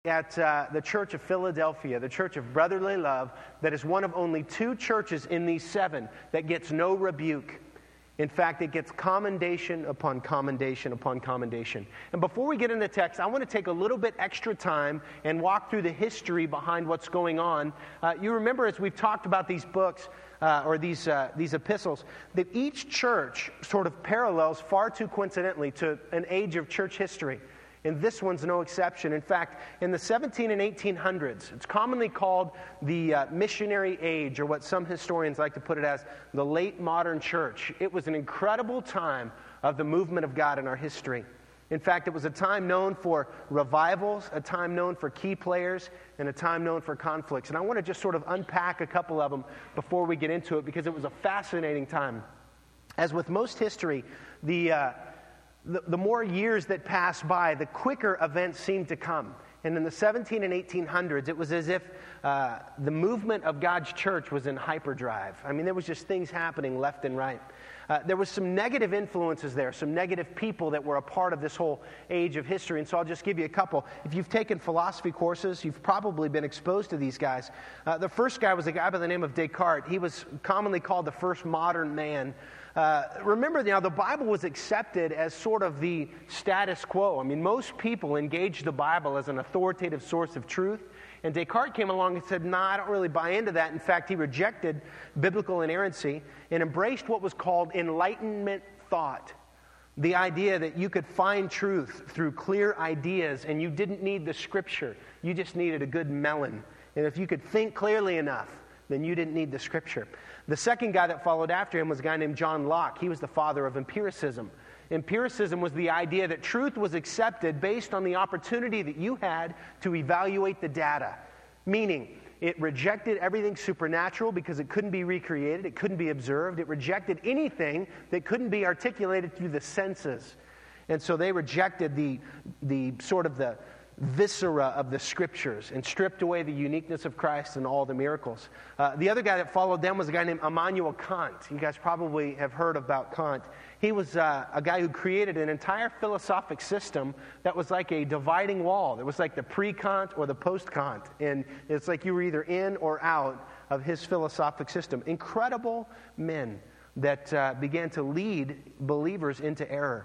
At the Church of Philadelphia, the Church of Brotherly Love, that is one of only 2 churches in these 7 that gets no rebuke. In fact, it gets commendation upon commendation upon commendation. And before we get into the text, I want to take a little bit extra time and walk through the history behind what's going on. You remember, as we've talked about these books, or these epistles, that each church sort of parallels far too coincidentally to an age of church history. And this one's no exception. In fact, in the 17 and 1800s, it's commonly called the missionary age, or what some historians like to put it as the late modern church. It was an incredible time of the movement of God in our history. In fact, it was a time known for revivals, a time known for key players, and a time known for conflicts. And I want to just sort of unpack a couple of them before we get into it, because it was a fascinating time. As with most history, the more years that pass by, the quicker events seem to come. And in the 17 and 1800s, it was as if the movement of God's church was in hyperdrive. I mean, there was just things happening left and right. There was some negative influences there, some negative people that were a part of this whole age of history. And so I'll just give you a couple. If you've taken philosophy courses, you've probably been exposed to these guys. The first guy was a guy by the name of Descartes. He was commonly called the first modern man. Remember now, the Bible was accepted as sort of the status quo. I mean, most people engaged the Bible as an authoritative source of truth. And Descartes came along and said, I don't really buy into that. In fact, he rejected biblical inerrancy and embraced what was called Enlightenment thought. The idea that you could find truth through clear ideas and you didn't need the Scripture. You just needed a good melon. And if you could think clearly enough, then you didn't need the Scripture. The second guy that followed after him was a guy named John Locke. He was the father of empiricism. Empiricism was the idea that truth was accepted based on the opportunity that you had to evaluate the data. Meaning, it rejected everything supernatural because it couldn't be recreated, it couldn't be observed. It rejected anything that couldn't be articulated through the senses. And so they rejected the sort of the viscera of the Scriptures and stripped away the uniqueness of Christ and all the miracles. The other guy that followed them was a guy named Immanuel Kant. You guys probably have heard about Kant. He was a guy who created an entire philosophic system that was like a dividing wall. It was like the pre-Kant or the post-Kant. And it's like you were either in or out of his philosophic system. Incredible men that began to lead believers into error.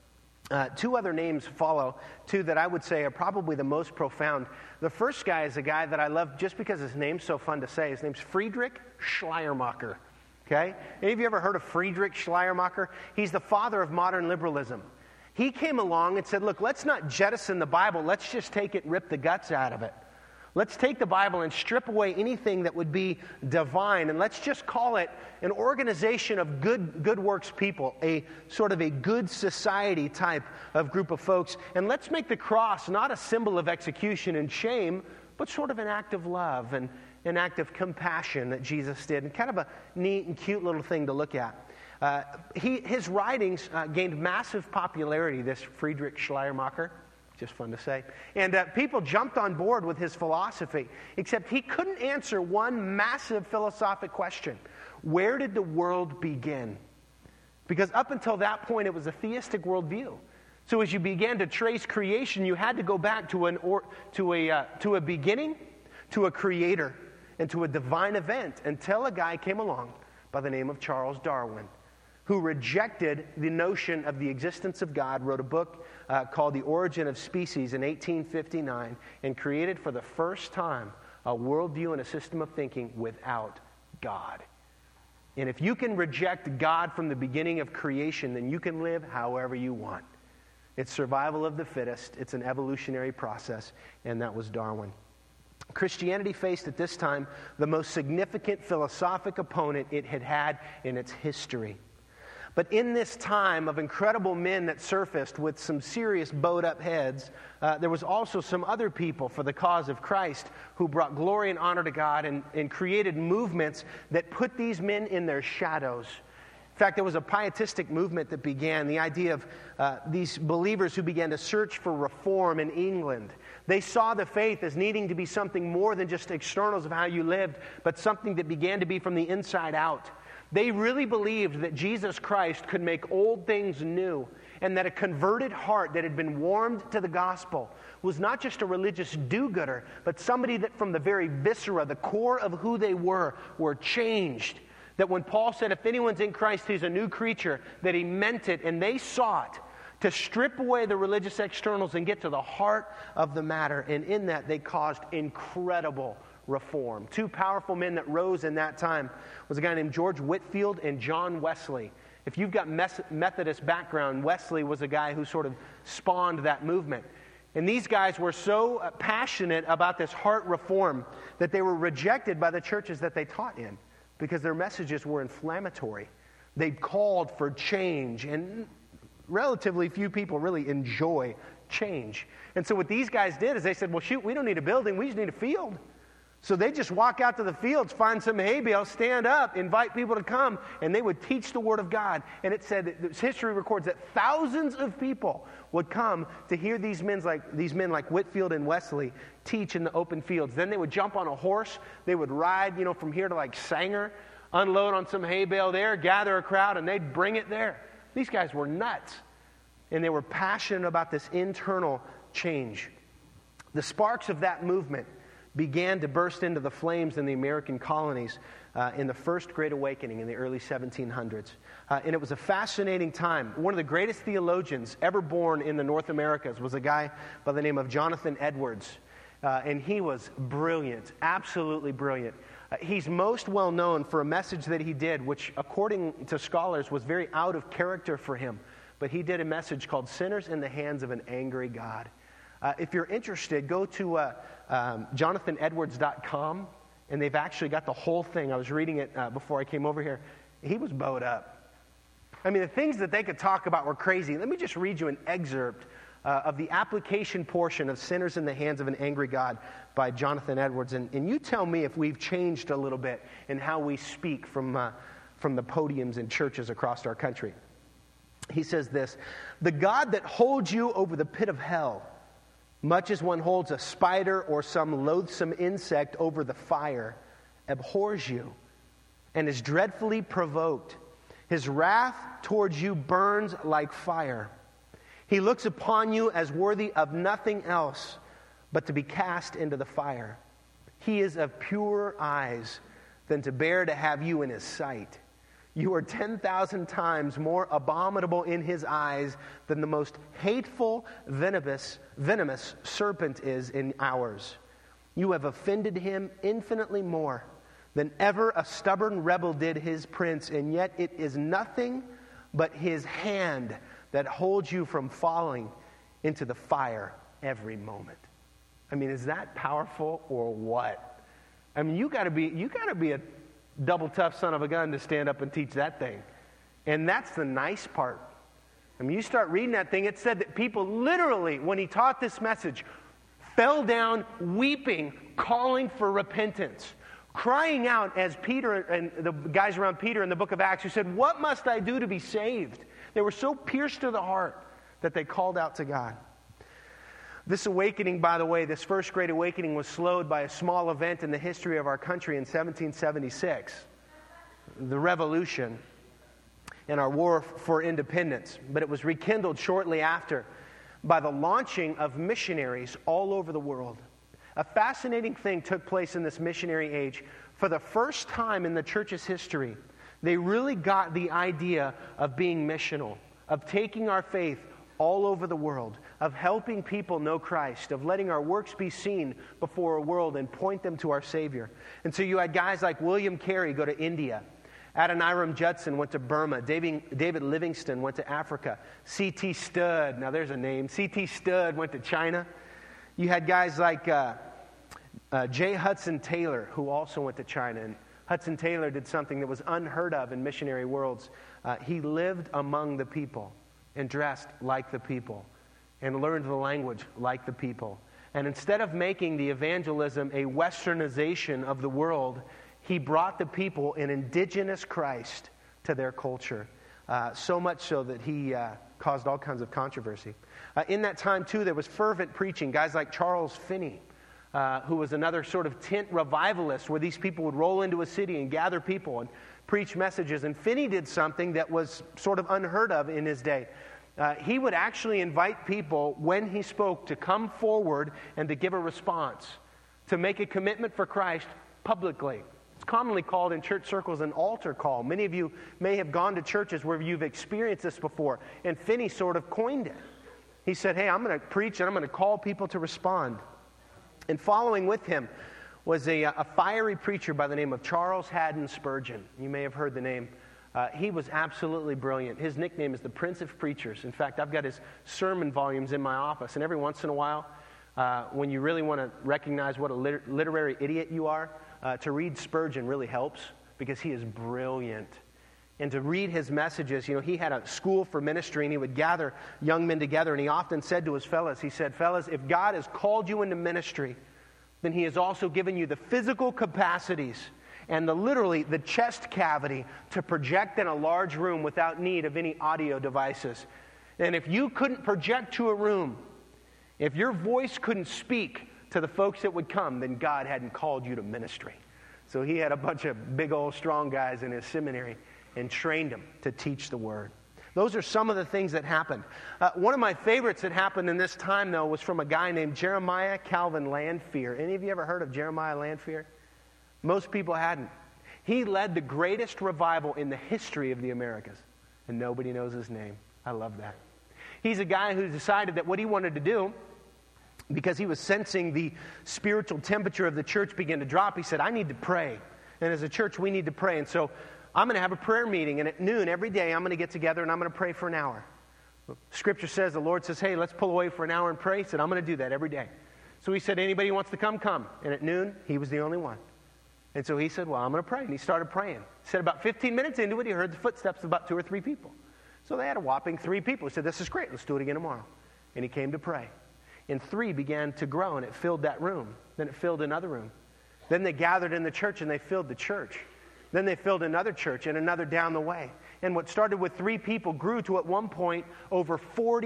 2 other names follow, 2 that I would say are probably the most profound. The first guy is a guy that I love just because his name's so fun to say. His name's Friedrich Schleiermacher. Okay? Any of you ever heard of Friedrich Schleiermacher? He's the father of modern liberalism. He came along and said, look, let's not jettison the Bible. Let's just take it and rip the guts out of it. Let's take the Bible and strip away anything that would be divine, and let's just call it an organization of good works people, a sort of a good society type of group of folks. And let's make the cross not a symbol of execution and shame, but sort of an act of love and an act of compassion that Jesus did, and kind of a neat and cute little thing to look at. His writings gained massive popularity, this Friedrich Schleiermacher. Just fun to say. And people jumped on board with his philosophy, except he couldn't answer one massive philosophic question. Where did the world begin? Because up until that point, it was a theistic worldview. So as you began to trace creation, you had to go back to a beginning, to a creator, and to a divine event, until a guy came along by the name of Charles Darwin, who rejected the notion of the existence of God, wrote a book called The Origin of Species in 1859, and created for the first time a worldview and a system of thinking without God. And if you can reject God from the beginning of creation, then you can live however you want. It's survival of the fittest. It's an evolutionary process, and that was Darwin. Christianity faced at this time the most significant philosophic opponent it had had in its history. But in this time of incredible men that surfaced with some serious bowed-up heads, there was also some other people for the cause of Christ who brought glory and honor to God and created movements that put these men in their shadows. In fact, there was a pietistic movement that began, the idea of these believers who began to search for reform in England. They saw the faith as needing to be something more than just externals of how you lived, but something that began to be from the inside out. They really believed that Jesus Christ could make old things new and that a converted heart that had been warmed to the gospel was not just a religious do-gooder, but somebody that from the very viscera, the core of who they were changed. That when Paul said, if anyone's in Christ, he's a new creature, that he meant it, and they sought to strip away the religious externals and get to the heart of the matter. And in that, they caused incredible reform. Two powerful men that rose in that time was a guy named George Whitefield and John Wesley. If you've got Methodist background, Wesley was a guy who sort of spawned that movement. And these guys were so passionate about this heart reform that they were rejected by the churches that they taught in because their messages were inflammatory. They called for change, and relatively few people really enjoy change. And so what these guys did is they said, well, shoot, we don't need a building, we just need a field. So they just walk out to the fields, find some hay bales, stand up, invite people to come, and they would teach the Word of God. And it said that history records that thousands of people would come to hear these men like Whitefield and Wesley teach in the open fields. Then they would jump on a horse, they would ride, from here to like Sanger, unload on some hay bale there, gather a crowd, and they'd bring it there. These guys were nuts, and they were passionate about this internal change. The sparks of that movement began to burst into the flames in the American colonies in the First Great Awakening in the early 1700s. And it was a fascinating time. One of the greatest theologians ever born in the North Americas was a guy by the name of Jonathan Edwards. And he was brilliant, absolutely brilliant. He's most well known for a message that he did, which according to scholars was very out of character for him. But he did a message called Sinners in the Hands of an Angry God. If you're interested, go to jonathanedwards.com, and they've actually got the whole thing. I was reading it before I came over here. He was bowed up. I mean, the things that they could talk about were crazy. Let me just read you an excerpt of the application portion of Sinners in the Hands of an Angry God by Jonathan Edwards. And you tell me if we've changed a little bit in how we speak from the podiums in churches across our country. He says this: the God that holds you over the pit of hell, much as one holds a spider or some loathsome insect over the fire, abhors you and is dreadfully provoked. His wrath towards you burns like fire. He looks upon you as worthy of nothing else but to be cast into the fire. He is of purer eyes than to bear to have you in his sight. You are 10,000 times more abominable in his eyes than the most hateful, venomous serpent is in ours. You have offended him infinitely more than ever a stubborn rebel did his prince, and yet it is nothing but his hand that holds you from falling into the fire every moment. I mean, is that powerful or what? I mean, you got to be a double tough son of a gun to stand up and teach that thing. And that's the nice part. I mean, you start reading that thing, it said that people literally, when he taught this message, fell down weeping, calling for repentance, crying out as Peter and the guys around Peter in the book of Acts who said, "What must I do to be saved?" They were so pierced to the heart that they called out to God. This awakening, by the way, this First Great Awakening was slowed by a small event in the history of our country in 1776, the Revolution and our war for independence. But it was rekindled shortly after by the launching of missionaries all over the world. A fascinating thing took place in this missionary age. For the first time in the church's history, they really got the idea of being missional, of taking our faith all over the world, of helping people know Christ, of letting our works be seen before a world and point them to our Savior. And so you had guys like William Carey go to India. Adoniram Judson went to Burma. David Livingstone went to Africa. C.T. Studd, now there's a name. C.T. Studd went to China. You had guys like J. Hudson Taylor, who also went to China. And Hudson Taylor did something that was unheard of in missionary worlds. He lived among the people and dressed like the people and learned the language like the people. And instead of making the evangelism a westernization of the world, he brought the people an indigenous Christ to their culture. So much so that he caused all kinds of controversy. In that time, too, there was fervent preaching. Guys like Charles Finney, who was another sort of tent revivalist, where these people would roll into a city and gather people and preach messages. And Finney did something that was sort of unheard of in his day. he would actually invite people, when he spoke, to come forward and to give a response, to make a commitment for Christ publicly. It's commonly called in church circles an altar call. Many of you may have gone to churches where you've experienced this before, and Finney sort of coined it. He said, hey, I'm going to preach and I'm going to call people to respond. And following with him was a fiery preacher by the name of Charles Haddon Spurgeon. You may have heard the name. He was absolutely brilliant. His nickname is the Prince of Preachers. In fact, I've got his sermon volumes in my office, and every once in a while, when you really want to recognize what a literary idiot you are, to read Spurgeon really helps, because he is brilliant. And to read his messages, he had a school for ministry, and he would gather young men together, and he often said to his fellows, he said, fellas, if God has called you into ministry, then he has also given you the physical capacities and literally the chest cavity to project in a large room without need of any audio devices. And if you couldn't project to a room, if your voice couldn't speak to the folks that would come, then God hadn't called you to ministry. So he had a bunch of big old strong guys in his seminary and trained them to teach the word. Those are some of the things that happened. One of my favorites that happened in this time, though, was from a guy named Jeremiah Calvin Lanphier. Any of you ever heard of Jeremiah Lanphier? Most people hadn't. He led the greatest revival in the history of the Americas, and nobody knows his name. I love that. He's a guy who decided that what he wanted to do, because he was sensing the spiritual temperature of the church begin to drop, he said, I need to pray. And as a church, we need to pray. And so I'm going to have a prayer meeting, and at noon every day I'm going to get together and I'm going to pray for an hour. Scripture says, the Lord says, hey, let's pull away for an hour and pray. He said, I'm going to do that every day. So he said, anybody who wants to come, come. And at noon, he was the only one. And so he said, well, I'm going to pray. And he started praying. He said about 15 minutes into it, he heard the footsteps of about 2 or 3 people. So they had a whopping 3 people. He said, this is great. Let's do it again tomorrow. And he came to pray. And 3 began to grow, and it filled that room. Then it filled another room. Then they gathered in the church, and they filled the church. Then they filled another church and another down the way. And what started with 3 people grew to, at one point, over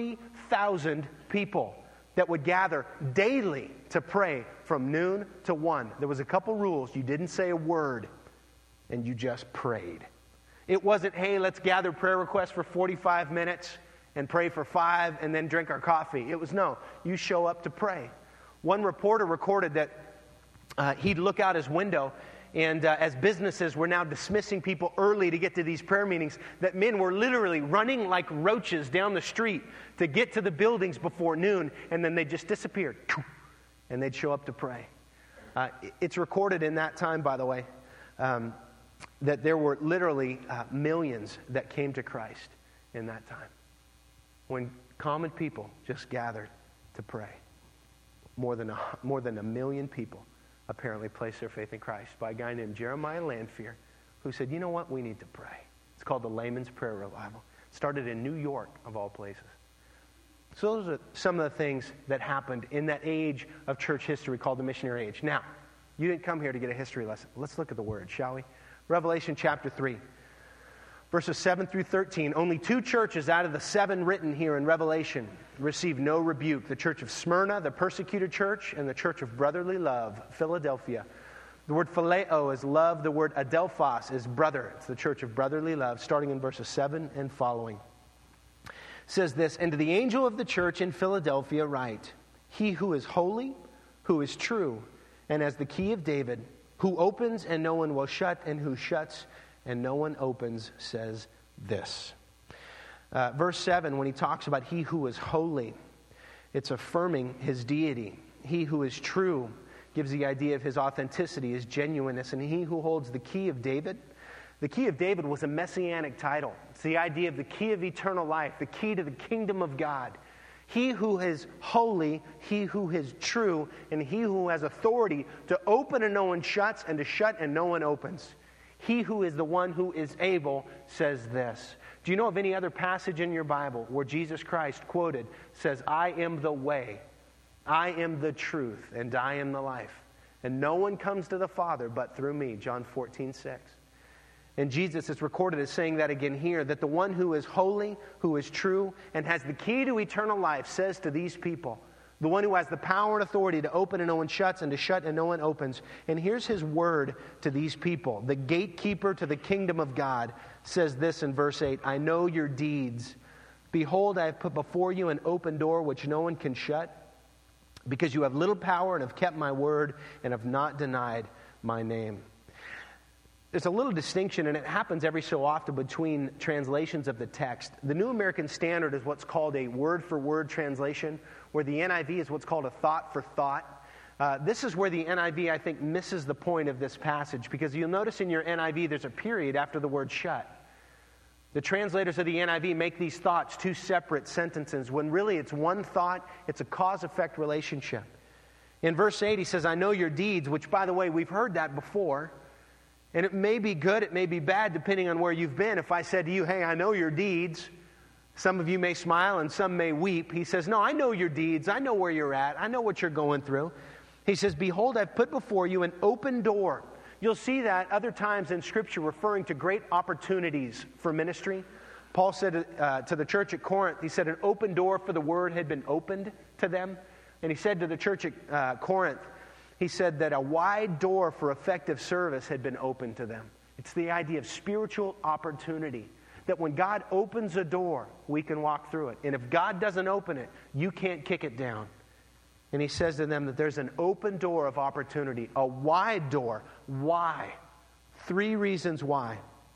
40,000 people that would gather daily to pray from noon to 1. There was a couple rules. You didn't say a word, and you just prayed. It wasn't, hey, let's gather prayer requests for 45 minutes and pray for 5 and then drink our coffee. It was, no, you show up to pray. One reporter recorded that he'd look out his window, and as businesses were now dismissing people early to get to these prayer meetings, that men were literally running like roaches down the street to get to the buildings before noon, and then they just disappeared, and they'd show up to pray. It's recorded in that time, by the way, that there were literally millions that came to Christ in that time, when common people just gathered to pray. More than a million people apparently placed their faith in Christ by a guy named Jeremiah Lanphier, who said, you know what, we need to pray. It's called the Layman's Prayer Revival. It started in New York, of all places. So those are some of the things that happened in that age of church history called the missionary age. Now, you didn't come here to get a history lesson. Let's look at the word, shall we? Revelation chapter 3. Verses 7 through 13, only 2 churches out of the 7 written here in Revelation received no rebuke. The church of Smyrna, the persecuted church, and the church of brotherly love, Philadelphia. The word phileo is love. The word adelphos is brother. It's the church of brotherly love, starting in verses 7 and following. It says this, and to the angel of the church in Philadelphia write, he who is holy, who is true, and has the key of David, who opens and no one will shut, and who shuts and no one opens, says this. Verse 7, when he talks about he who is holy, it's affirming his deity. He who is true gives the idea of his authenticity, his genuineness. And he who holds the key of David, the key of David was a messianic title. It's the idea of the key of eternal life, the key to the kingdom of God. He who is holy, he who is true, and he who has authority to open and no one shuts, and to shut and no one opens. He who is the one who is able says this. Do you know of any other passage in your Bible where Jesus Christ quoted says, I am the way, I am the truth, and I am the life. And no one comes to the Father but through me, John 14:6. And Jesus is recorded as saying that again here, that the one who is holy, who is true, and has the key to eternal life says to these people, the one who has the power and authority to open and no one shuts, and to shut and no one opens. And here's his word to these people. The gatekeeper to the kingdom of God says this in verse 8, I know your deeds, Behold, I have put before you an open door which no one can shut, because you have little power and have kept my word and have not denied my name. There's a little distinction, and it happens every so often between translations of the text. The New American Standard is what's called a word-for-word translation, where the NIV is what's called a thought-for-thought. This is where the NIV, I think, misses the point of this passage, because you'll notice in your NIV there's a period after the word shut. The translators of the NIV make these thoughts two separate sentences, when really it's one thought, it's a cause-effect relationship. In verse 8, he says, I know your deeds, which, by the way, we've heard that before. And it may be good, it may be bad, depending on where you've been. If I said to you, hey, I know your deeds, some of you may smile and some may weep. He says, no, I know your deeds. I know where you're at. I know what you're going through. He says, behold, I've put before you an open door. You'll see that other times in Scripture referring to great opportunities for ministry. Paul said to the church at Corinth, he said an open door for the word had been opened to them. And he said to the church at Corinth, he said that a wide door for effective service had been opened to them. It's the idea of spiritual opportunity. That when God opens a door, we can walk through it. And if God doesn't open it, you can't kick it down. And he says to them that there's an open door of opportunity, a wide door. Why? 3 reasons why.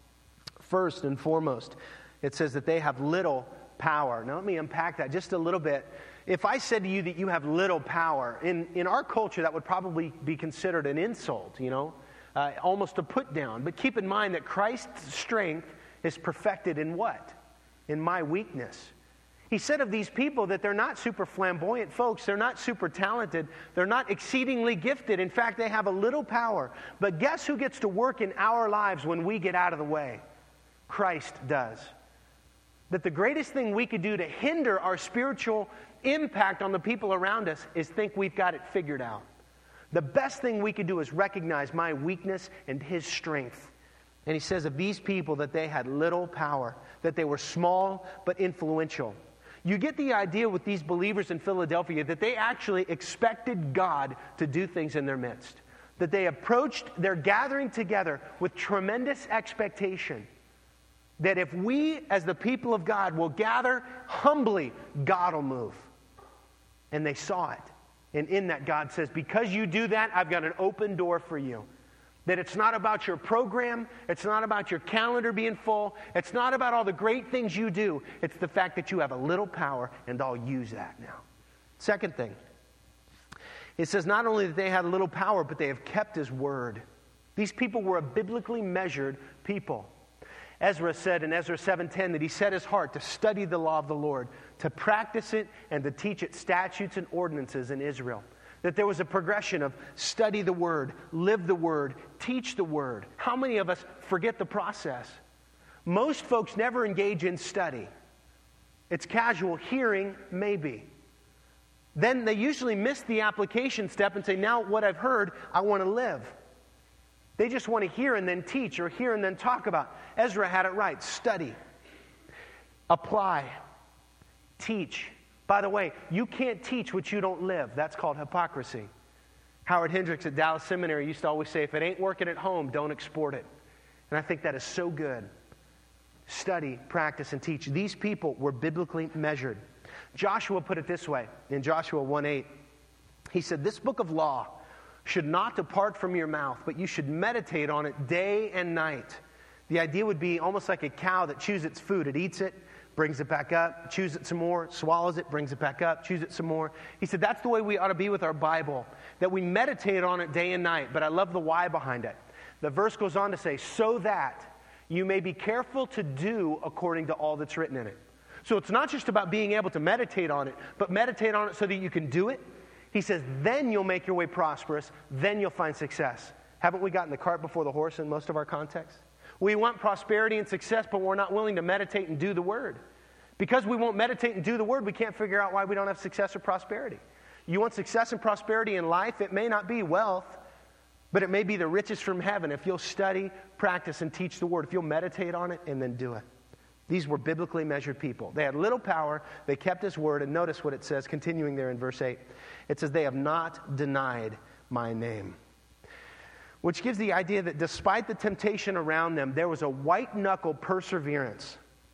First and foremost, it says that they have little power. Now let me unpack that just a little bit. If I said to you that you have little power, in our culture that would probably be considered an insult, almost a put down. But keep in mind that Christ's strength is perfected in what? In my weakness. He said of these people that they're not super flamboyant folks, they're not super talented, they're not exceedingly gifted. In fact, they have a little power. But guess who gets to work in our lives when we get out of the way? Christ does. That the greatest thing we could do to hinder our spiritual impact on the people around us is think we've got it figured out. The best thing we could do is recognize my weakness and His strength. And he says of these people that they had little power, that they were small but influential. You get the idea with these believers in Philadelphia that they actually expected God to do things in their midst. That they approached their gathering together with tremendous expectation. That if we, as the people of God, will gather humbly, God will move. And they saw it. And in that, God says, because you do that, I've got an open door for you. That it's not about your program. It's not about your calendar being full. It's not about all the great things you do. It's the fact that you have a little power, and I'll use that now. Second thing, it says not only that they had a little power, but they have kept His word. These people were a biblically measured people. Ezra said in Ezra 7:10 that he set his heart to study the law of the Lord, to practice it, and to teach its statutes and ordinances in Israel. That there was a progression of study the Word, live the Word, teach the Word. How many of us forget the process? Most folks never engage in study. It's casual hearing, maybe. Then they usually miss the application step and say, now what I've heard, I want to live. They just want to hear and then teach, or hear and then talk about. Ezra had it right. Study. Apply. Teach. By the way, you can't teach what you don't live. That's called hypocrisy. Howard Hendricks at Dallas Seminary used to always say, if it ain't working at home, don't export it. And I think that is so good. Study, practice, and teach. These people were biblically measured. Joshua put it this way in Joshua 1:8. He said, this book of law should not depart from your mouth, but you should meditate on it day and night. The idea would be almost like a cow that chews its food. It eats it, brings it back up, chews it some more, swallows it, brings it back up, chews it some more. He said that's the way we ought to be with our Bible, that we meditate on it day and night. But I love the why behind it. The verse goes on to say, so that you may be careful to do according to all that's written in it. So it's not just about being able to meditate on it, but meditate on it so that you can do it. He says, then you'll make your way prosperous, then you'll find success. Haven't we gotten the cart before the horse in most of our contexts? We want prosperity and success, but we're not willing to meditate and do the Word. Because we won't meditate and do the Word, we can't figure out why we don't have success or prosperity. You want success and prosperity in life? It may not be wealth, but it may be the riches from heaven if you'll study, practice, and teach the Word. If you'll meditate on it and then do it. These were biblically measured people. They had little power. They kept His word. And notice what it says, continuing there in verse 8. It says, they have not denied my name. Which gives the idea that despite the temptation around them, there was a white-knuckle perseverance.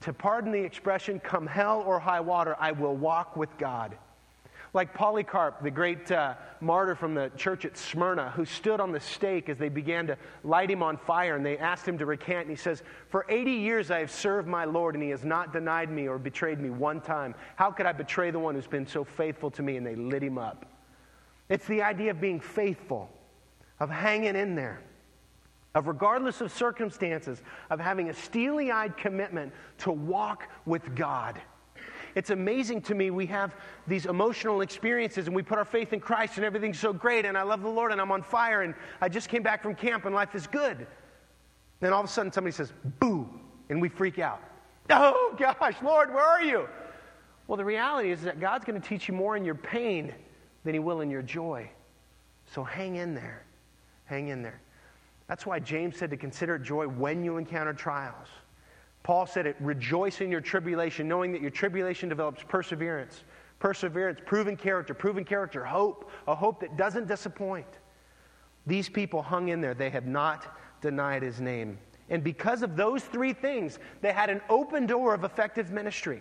to pardon the expression, come hell or high water, I will walk with God. Like Polycarp, the great martyr from the church at Smyrna, who stood on the stake as they began to light him on fire, and they asked him to recant, and he says, for 80 years I have served my Lord, and he has not denied me or betrayed me one time. How could I betray the one who's been so faithful to me? And they lit him up. It's the idea of being faithful, of hanging in there, of regardless of circumstances, of having a steely-eyed commitment to walk with God. It's amazing to me, we have these emotional experiences and we put our faith in Christ and everything's so great and I love the Lord and I'm on fire and I just came back from camp and life is good. Then all of a sudden somebody says, boo, and we freak out. Oh gosh, Lord, where are you? Well, the reality is that God's going to teach you more in your pain than he will in your joy. So hang in there. Hang in there. That's why James said to consider it joy when you encounter trials. Paul said it, rejoice in your tribulation, knowing that your tribulation develops perseverance. Perseverance, proven character, hope, a hope that doesn't disappoint. These people hung in there. They have not denied his name. And because of those three things, they had an open door of effective ministry.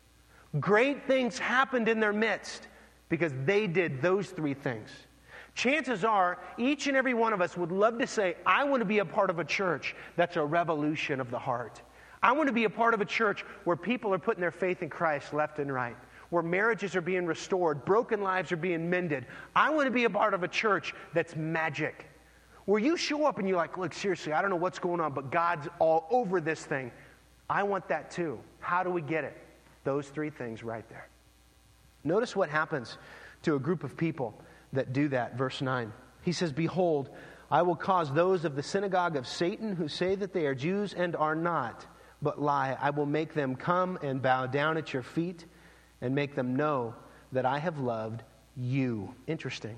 Great things happened in their midst because they did those three things. Chances are, each and every one of us would love to say, I want to be a part of a church that's a revolution of the heart. I want to be a part of a church where people are putting their faith in Christ left and right, where marriages are being restored, broken lives are being mended. I want to be a part of a church that's magic, where you show up and you're like, look, seriously, I don't know what's going on, but God's all over this thing. I want that too. How do we get it? Those three things right there. Notice what happens to a group of people that do that. Verse 9. He says, behold, I will cause those of the synagogue of Satan who say that they are Jews and are not, but lie. I will make them come and bow down at your feet and make them know that I have loved you. Interesting.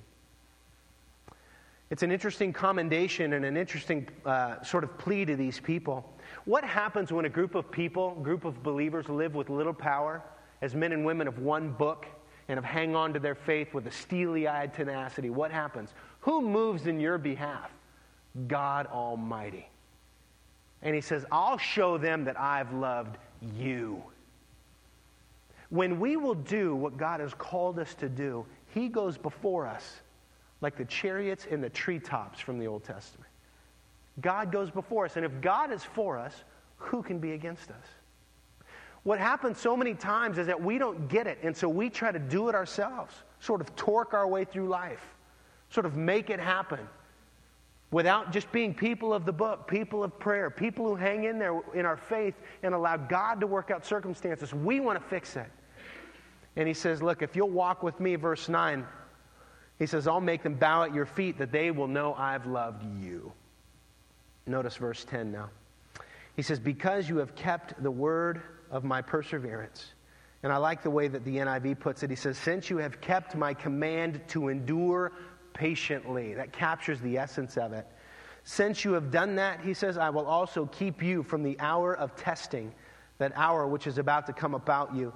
It's an interesting commendation and an interesting sort of plea to these people. What happens when a group of people, group of believers live with little power as men and women of one book and have hang on to their faith with a steely-eyed tenacity? What happens? Who moves in your behalf? God Almighty. And he says, I'll show them that I've loved you. When we will do what God has called us to do, he goes before us like the chariots in the treetops from the Old Testament. God goes before us. And if God is for us, who can be against us? What happens so many times is that we don't get it. And so we try to do it ourselves, sort of torque our way through life, sort of make it happen. Without just being people of the book, people of prayer, people who hang in there in our faith and allow God to work out circumstances. We want to fix it. And he says, look, if you'll walk with me, verse 9, he says, I'll make them bow at your feet that they will know I've loved you. Notice verse 10 now. He says, because you have kept the word of my perseverance. And I like the way that the NIV puts it. He says, since you have kept my command to endure patiently. That captures the essence of it. Since you have done that, he says, I will also keep you from the hour of testing, that hour which is about to come upon you,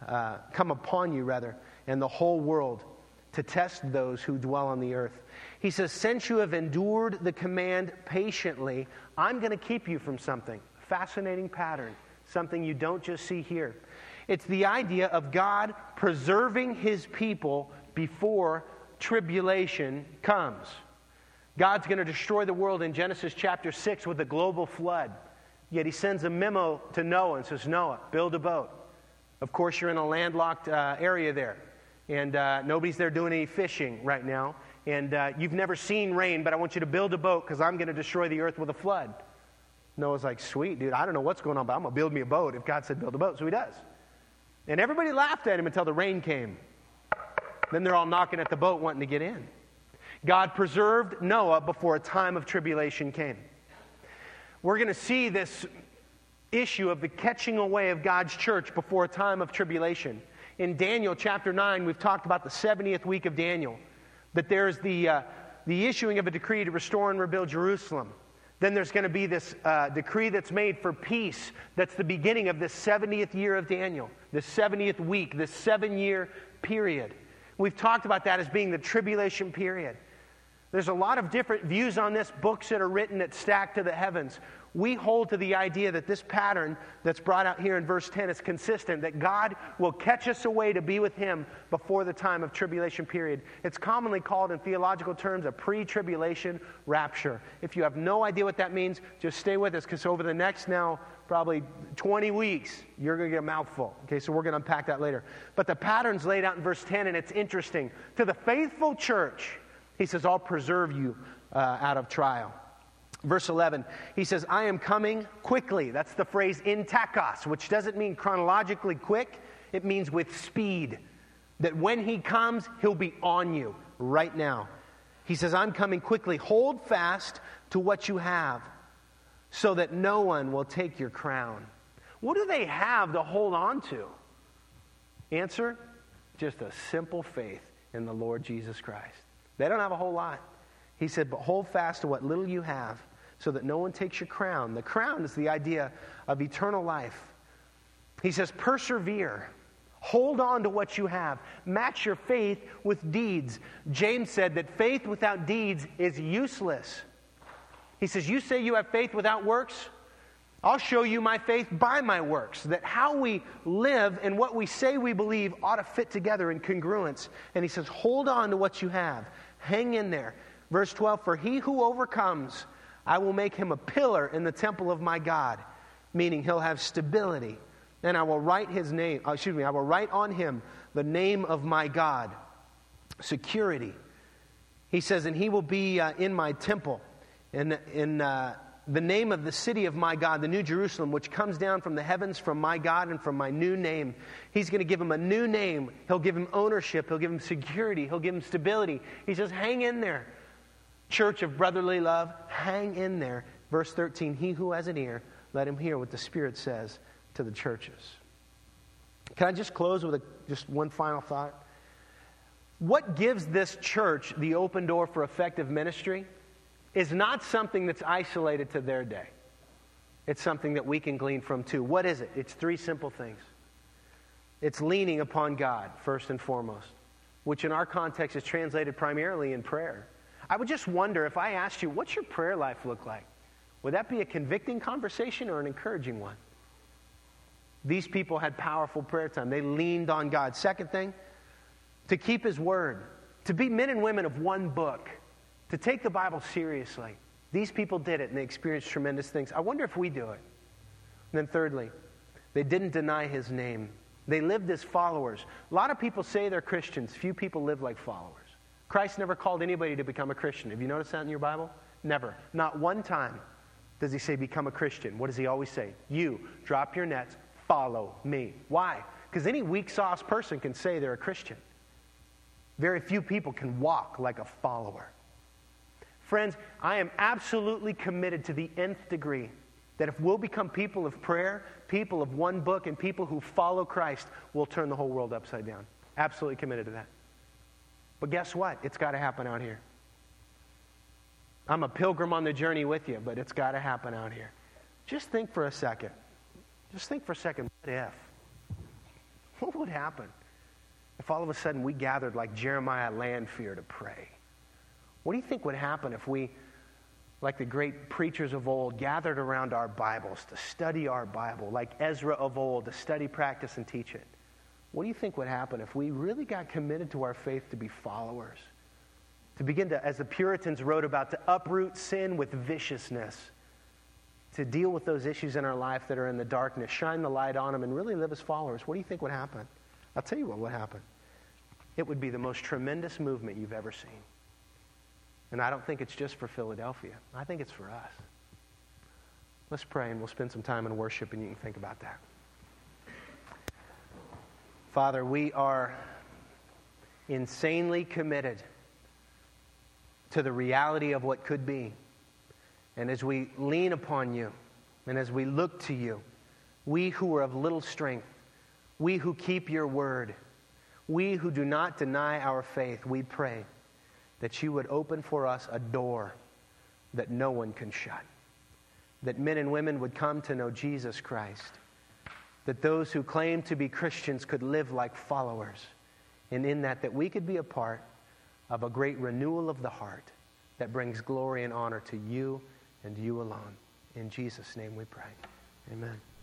and the whole world, to test those who dwell on the earth. He says, since you have endured the command patiently, I'm going to keep you from something. Fascinating pattern, something you don't just see here. It's the idea of God preserving his people before tribulation comes. God's going to destroy the world in Genesis chapter 6 with a global flood. Yet he sends a memo to Noah and says, Noah, build a boat. Of course, you're in a landlocked area there. And nobody's there doing any fishing right now. And you've never seen rain, but I want you to build a boat because I'm going to destroy the earth with a flood. Noah's like, sweet, dude, I don't know what's going on, but I'm going to build me a boat if God said build a boat. So he does. And everybody laughed at him until the rain came. Then they're all knocking at the boat wanting to get in. God preserved Noah before a time of tribulation came. We're going to see this issue of the catching away of God's church before a time of tribulation. In Daniel chapter 9, we've talked about the 70th week of Daniel, that there's the issuing of a decree to restore and rebuild Jerusalem. Then there's going to be this decree that's made for peace. That's the beginning of this 70th year of Daniel, this 70th week, this 7-year period. We've talked about that as being the tribulation period. There's a lot of different views on this, books that are written that stack to the heavens. We hold to the idea that this pattern that's brought out here in verse 10 is consistent, that God will catch us away to be with Him before the time of tribulation period. It's commonly called in theological terms a pre-tribulation rapture. If you have no idea what that means, just stay with us, because over the next now probably 20 weeks, you're going to get a mouthful. Okay, so we're going to unpack that later. But the pattern's laid out in verse 10, and it's interesting. To the faithful church, He says, I'll preserve you out of trial. Verse 11, He says, I am coming quickly. That's the phrase in tachos, which doesn't mean chronologically quick. It means with speed. That when He comes, He'll be on you right now. He says, I'm coming quickly. Hold fast to what you have, so that no one will take your crown. What do they have to hold on to? Answer, just a simple faith in the Lord Jesus Christ. They don't have a whole lot. He said, but hold fast to what little you have, so that no one takes your crown. The crown is the idea of eternal life. He says, persevere. Hold on to what you have. Match your faith with deeds. James said that faith without deeds is useless. He says, you say you have faith without works? I'll show you my faith by my works. That how we live and what we say we believe ought to fit together in congruence. And he says, hold on to what you have. Hang in there. Verse 12, for he who overcomes, I will make him a pillar in the temple of my God, meaning he'll have stability. And I will write I will write on him the name of my God, security. He says, and he will be in my temple, in the name of the city of my God, the New Jerusalem, which comes down from the heavens from my God and from my new name. He's going to give him a new name. He'll give him ownership. He'll give him security. He'll give him stability. He says, hang in there. Church of brotherly love, hang in there. Verse 13, he who has an ear, let him hear what the Spirit says to the churches. Can I just close with just one final thought? What gives this church the open door for effective ministry is not something that's isolated to their day. It's something that we can glean from too. What is it? It's three simple things. It's leaning upon God, first and foremost, which in our context is translated primarily in prayer. I would just wonder, if I asked you, what's your prayer life look like? Would that be a convicting conversation or an encouraging one? These people had powerful prayer time. They leaned on God. Second thing, to keep His word. To be men and women of one book. To take the Bible seriously. These people did it and they experienced tremendous things. I wonder if we do it. And then thirdly, they didn't deny His name. They lived as followers. A lot of people say they're Christians. Few people live like followers. Christ never called anybody to become a Christian. Have you noticed that in your Bible? Never. Not one time does He say become a Christian. What does He always say? You, drop your nets, follow me. Why? Because any weak-sauce person can say they're a Christian. Very few people can walk like a follower. Friends, I am absolutely committed to the nth degree that if we'll become people of prayer, people of one book, and people who follow Christ, we'll turn the whole world upside down. Absolutely committed to that. But guess what? It's got to happen out here. I'm a pilgrim on the journey with you, but it's got to happen out here. Just think for a second. What if? What would happen if all of a sudden we gathered like Jeremiah Lanphier to pray? What do you think would happen if we, like the great preachers of old, gathered around our Bibles to study our Bible, like Ezra of old, to study, practice, and teach it? What do you think would happen if we really got committed to our faith to be followers? To begin to, as the Puritans wrote about, to uproot sin with viciousness. To deal with those issues in our life that are in the darkness, shine the light on them, and really live as followers. What do you think would happen? I'll tell you what would happen. It would be the most tremendous movement you've ever seen. And I don't think it's just for Philadelphia. I think it's for us. Let's pray and we'll spend some time in worship and you can think about that. Father, we are insanely committed to the reality of what could be. And as we lean upon you, and as we look to you, we who are of little strength, we who keep your word, we who do not deny our faith, we pray that you would open for us a door that no one can shut. That men and women would come to know Jesus Christ. That those who claim to be Christians could live like followers. And in that we could be a part of a great renewal of the heart that brings glory and honor to you and you alone. In Jesus' name we pray. Amen.